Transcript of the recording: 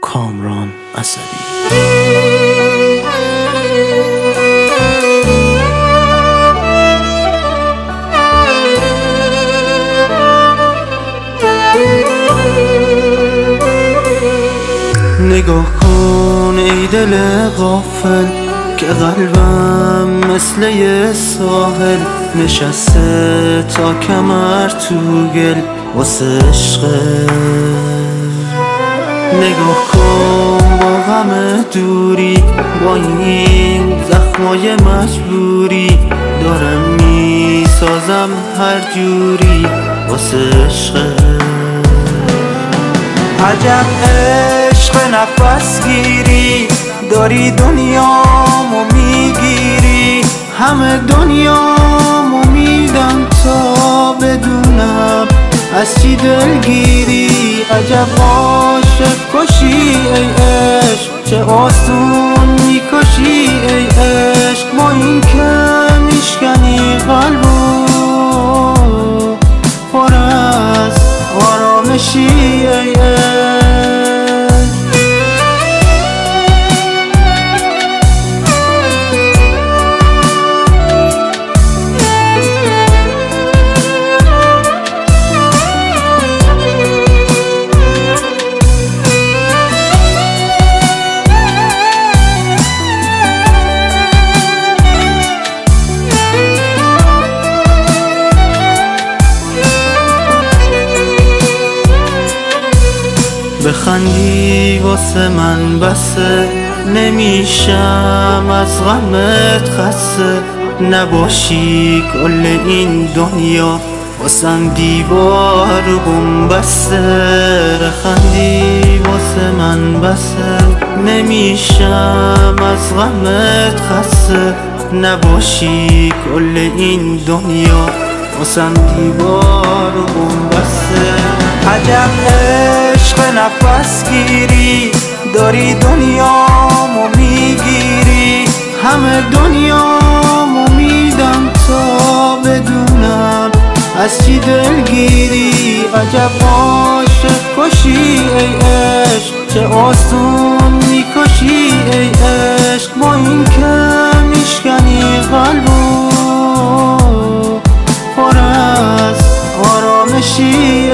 کامران اسدی. نگاه کن ای دل غافل که قلبم مثل یه ساحل نشسته تا کمر تو گل واسه عشقه. نگاه کن با غم دوری، با این زخمای مجبوری دارم میسازم هر جوری واسه عشقه. عجب عشق نفس گیری داری، دنیامو میگیری، همه دنیامو میدم تا بدونم از چی دلگیری. عجب عاشق کشی ای عشق، چه آسون میکشی ای عشق، با این که میشکنی قلبو پر از آرامشی ای عشق. بخندی واسه من بسه، نمیشم از غمت خسته، نباشی کل این دنیا واسم دیوار بسته. بخندی واسه من بسه، نمیشم از غمت خسته، نباشی کل این دنیا واسم دیوار بسته. عجب عشق نفس گیری داری، دنیامو میگیری، همه دنیامو میدم تا بدونم از چی دلگیری. عجب عاشق کشی ای عشق، چه آسون میکشی ای عشق، با این که میشکنی قلبو پر از آرامشی.